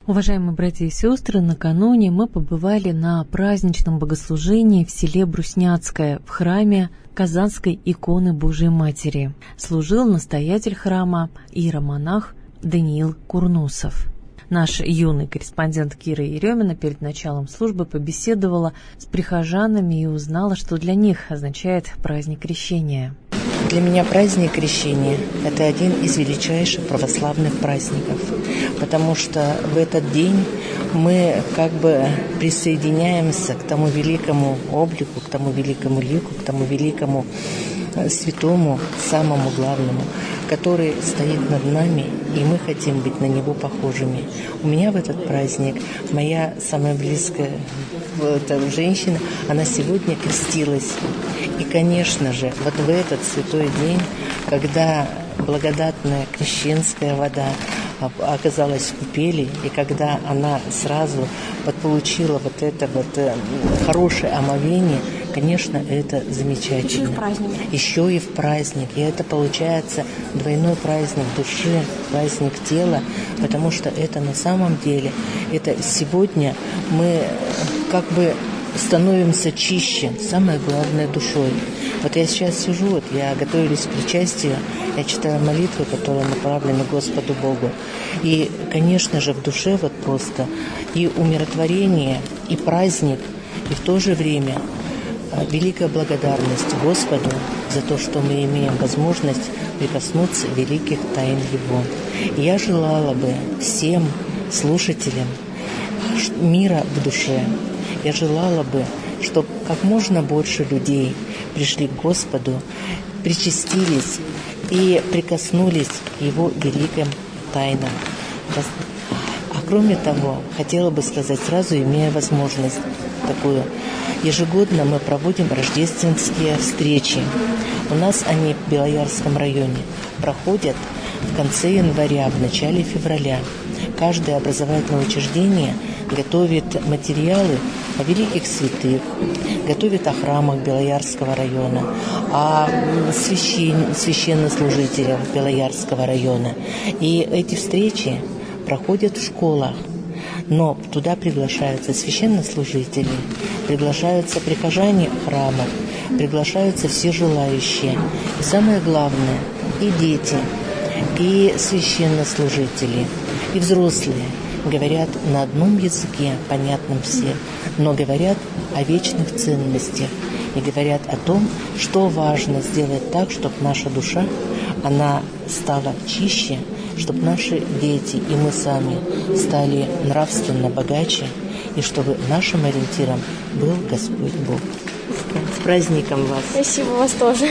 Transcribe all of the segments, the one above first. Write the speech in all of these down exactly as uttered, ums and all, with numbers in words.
Уважаемые братья и сестры, накануне мы побывали на праздничном богослужении в селе Брусняцкое в храме Казанской иконы Божией Матери. Служил настоятель храма иеромонах Даниил Курносов. Наш юный корреспондент Кира Еремина перед началом службы побеседовала с прихожанами и узнала, что для них означает праздник Крещения. Для меня праздник Крещения – это один из величайших православных праздников, потому что в этот день мы как бы присоединяемся к тому великому облику, к тому великому лику, к тому великому святому, самому главному, который стоит над нами, и мы хотим быть на него похожими. У меня в этот праздник моя самая близкая женщина, она сегодня крестилась. И, конечно же, вот в этот святой день, когда благодатная крещенская вода оказалась в купели, и когда она сразу вот получила вот это вот хорошее омовение, конечно, это замечательно. Еще и в праздник. Еще и в праздник. И это получается двойной праздник души, праздник тела, потому что это на самом деле, это сегодня мы как бы становимся чище, самое главное, душой. Вот я сейчас сижу, вот я готовлюсь к причастию, я читаю молитвы, которые направлены Господу Богу. И, конечно же, в душе вот просто и умиротворение, и праздник, и в то же время великая благодарность Господу за то, что мы имеем возможность прикоснуться к великих тайн Его. И я желала бы всем слушателям мира в душе. Я желала бы, чтобы как можно больше людей пришли к Господу, причастились и прикоснулись к Его великим тайнам. А кроме того, хотела бы сказать, сразу имея возможность такую, ежегодно мы проводим рождественские встречи. У нас они в Белоярском районе проходят в конце января, в начале февраля. Каждое образовательное учреждение готовит материалы о великих святых, готовит о храмах Белоярского района, о священ... священнослужителях Белоярского района. И эти встречи проходят в школах. Но туда приглашаются священнослужители, приглашаются прихожане храмов, приглашаются все желающие. И самое главное, и дети, и священнослужители, и взрослые говорят на одном языке, понятном всем, но говорят о вечных ценностях и говорят о том, что важно сделать так, чтобы наша душа, она стала чище, чтобы наши дети и мы сами стали нравственно богаче, и чтобы нашим ориентиром был Господь Бог. С праздником вас! Спасибо, вас тоже!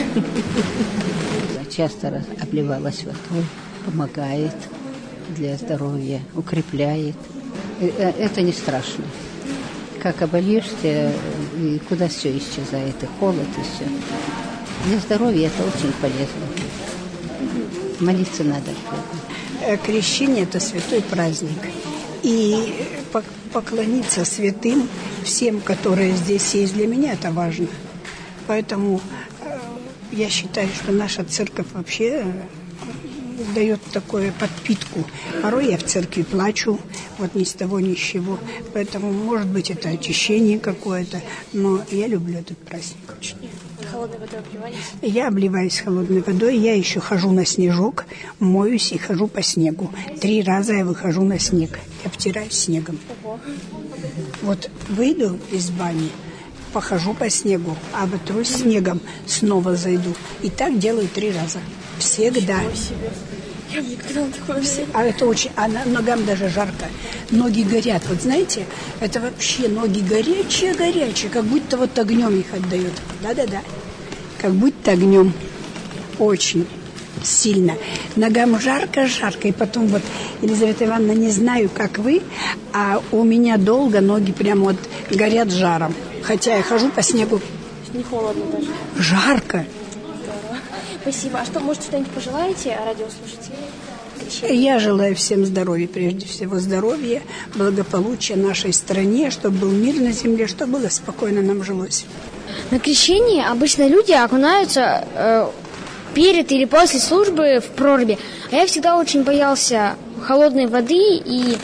Часто раз обливалась водой, помогает для здоровья, укрепляет. Это не страшно. Как обольешься, и куда все исчезает, и холод, и все. Для здоровья это очень полезно. Молиться надо. Крещение – это святой праздник. И поклониться святым, всем, которые здесь есть, для меня это важно. Поэтому я считаю, что наша церковь вообще дает такую подпитку. Порой я в церкви плачу, вот ни с того ни с чего. Поэтому, может быть, это очищение какое-то, но я люблю этот праздник очень. Холодной водой обливаетесь? Я обливаюсь холодной водой, я еще хожу на снежок, моюсь и хожу по снегу. Три раза я выхожу на снег, я обтираюсь снегом. Ого. Вот выйду из бани, похожу по снегу, оботрусь снегом, снова зайду. И так делаю три раза. Всегда. Я никогда не такое все. А это очень, а ногам даже жарко. Ноги горят. Вот знаете, это вообще ноги горячие-горячие, как будто вот огнем их отдает. Да-да-да. Как будто огнем. Очень сильно. Ногам жарко-жарко. И потом вот, Елизавета Ивановна, не знаю, как вы, а у меня долго ноги прям вот горят жаром. Хотя я хожу по снегу. Не холодно даже. Жарко. Спасибо. А что, может, что-нибудь пожелаете радиослушателям? Я желаю всем здоровья, прежде всего здоровья, благополучия нашей стране, чтобы был мир на земле, чтобы было спокойно нам жилось. На крещении обычно люди окунаются э, перед или после службы в проруби. А я всегда очень боялся холодной воды и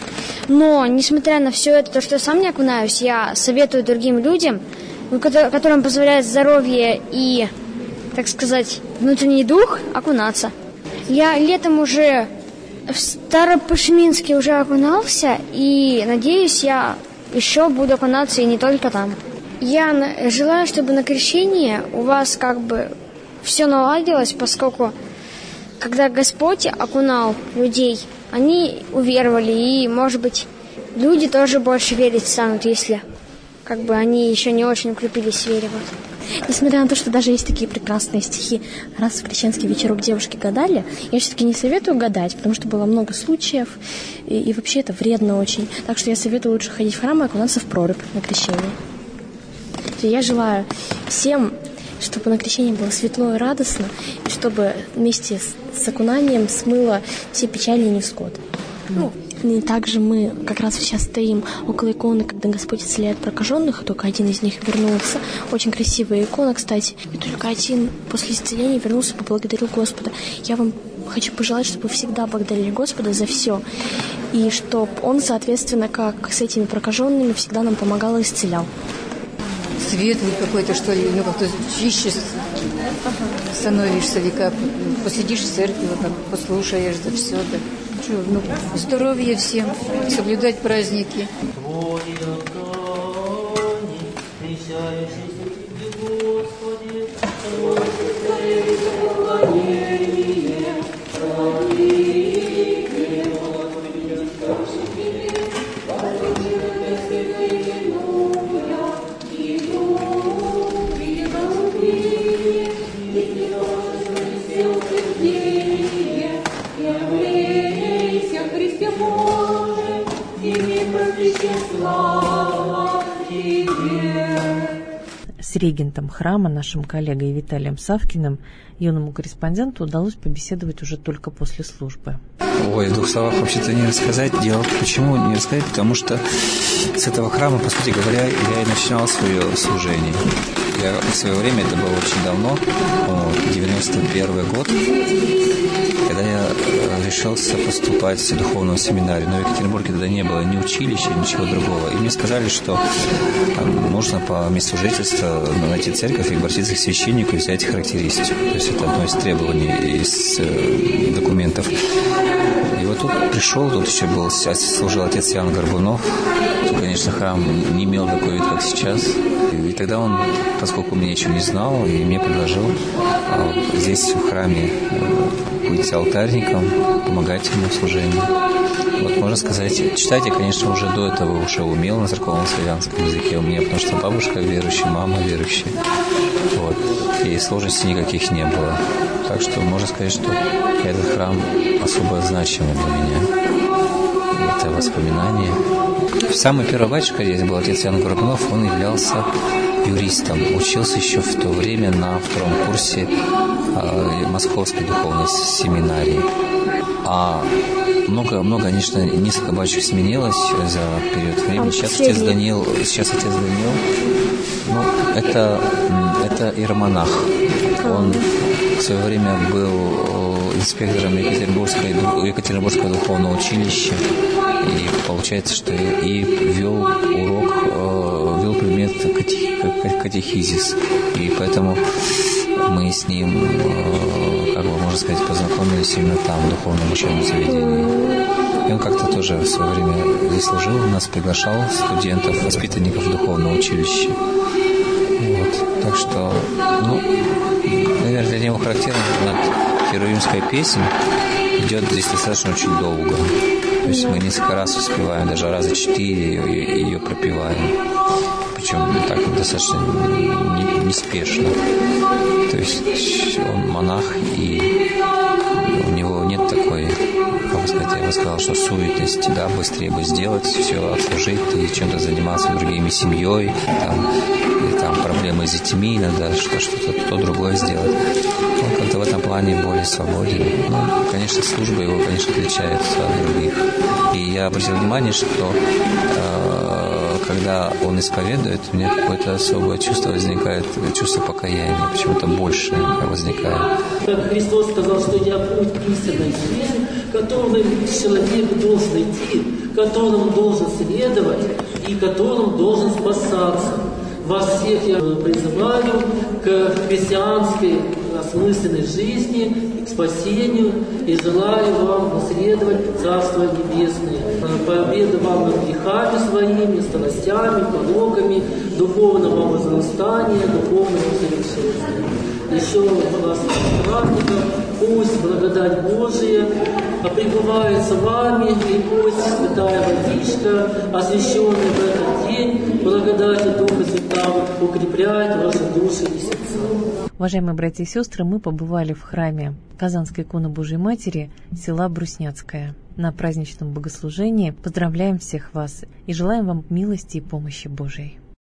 Но, несмотря на все это, то, что я сам не окунаюсь, я советую другим людям, которым позволяет здоровье и, так сказать, внутренний дух, окунаться. Я летом уже в Старопашминске уже окунался, и, надеюсь, я еще буду окунаться и не только там. Я желаю, чтобы на крещении у вас как бы все наладилось, поскольку когда Господь окунал людей, они уверовали, и, может быть, люди тоже больше верить станут, если как бы они еще не очень укрепились в вере. Вот. Несмотря на то, что даже есть такие прекрасные стихи, раз в крещенский вечерок девушки гадали, я все-таки не советую гадать, потому что было много случаев, и, и вообще это вредно очень. Так что я советую лучше ходить в храм и окунаться в прорубь на крещение. Я желаю всем, чтобы на крещении было светло и радостно, и чтобы вместе с, с окунанием смыло все печали и невзгоды. Ну, и также мы как раз сейчас стоим около иконы, когда Господь исцеляет прокаженных, и только один из них вернулся. Очень красивая икона, кстати. И только один после исцеления вернулся, поблагодарил Господа. Я вам хочу пожелать, чтобы вы всегда благодарили Господа за все. И чтобы Он, соответственно, как с этими прокаженными, всегда нам помогал и исцелял. Светлый какой-то, что ли, ну как-то чище становишься, века, посидишь в церкви, вот так послушаешь, да все, да. Что, ну, здоровья всем, соблюдать праздники. С регентом храма, нашим коллегой Виталием Савкиным, юному корреспонденту удалось побеседовать уже только после службы. Ой, в двух словах вообще-то не рассказать. Дело почему не рассказать? Потому что с этого храма, по сути говоря, я и начинал свое служение. Я в свое время, это было очень давно, девяносто первый год, когда я решился поступать в духовную семинарию. Но в Екатеринбурге тогда не было ни училища, ничего другого. И мне сказали, что нужно по месту жительства найти церковь и обратиться к священнику и взять характеристику. То есть это одно из требований из документов. И вот тут пришел, тут еще был, служил отец Иоанн Горбунов. Конечно, храм не имел такой вид, как сейчас. И тогда он, поскольку меня еще не знал, и мне предложил здесь в храме быть алтарником, помогать ему в служении. Вот можно сказать, читать я, конечно, уже до этого уже умел на церковно-славянском языке у меня, потому что бабушка верующая, мама верующая. Вот. И сложностей никаких не было. Так что можно сказать, что этот храм особо значимый для меня. Это воспоминание. Самый первый батюшка здесь был отец Иоанн Горбунов, он являлся юристом. Учился еще в то время на втором курсе э, Московской духовной семинарии. А много, много, конечно, несколько батюшек сменилось за период времени. Сейчас отец Даниил, сейчас отец Даниил, ну, это, это иеромонах. Он в свое время был инспектором Екатеринбургского, Екатеринбургского духовного училища. И получается, что и вел урок, вел предмет катехизис. И поэтому мы с ним, как бы можно сказать, познакомились именно там, в духовном учебном заведении. И он как-то тоже в свое время здесь служил, нас приглашал студентов, воспитанников духовного училища. Вот. Так что, ну, наверное, для него характерно херувимская песнь идет здесь достаточно очень долго. То есть мы несколько раз успеваем, даже раза четыре ее, ее пропеваем. Причем так достаточно неспешно. То есть он монах, и у него нет такой, как бы сказать, я бы сказал, что суетности, да, быстрее бы сделать все, отслужить и чем-то заниматься другими, семьей, там, или там проблемы с детьми, надо что, что-то то другое сделать. Он как-то в этом плане более свободен. Ну, конечно, служба его, конечно, отличается от других. И я обратил внимание, что э, когда он исповедует, у меня какое-то особое чувство возникает, чувство покаяния, почему-то больше возникает. Как Христос сказал, что я путь истинной жизни, которым человек должен идти, которым должен следовать и которым должен спасаться. Вас всех я призываю к христианской осмысленной жизни, к спасению и желаю вам наследовать Царство Небесное. Победы вам над грехами своими, страстями, пороками, духовного возрастания, духовного совершенства. Еще вас праздников, пусть благодать Божия пребывает с вами, и пусть святая водичка, освященная в этот день, благодати Духа Святого, укрепляет ваши души и сердца. Уважаемые братья и сестры, мы побывали в храме Казанской иконы Божией Матери села Брусняцкое на праздничном богослужении. Поздравляем всех вас и желаем вам милости и помощи Божией.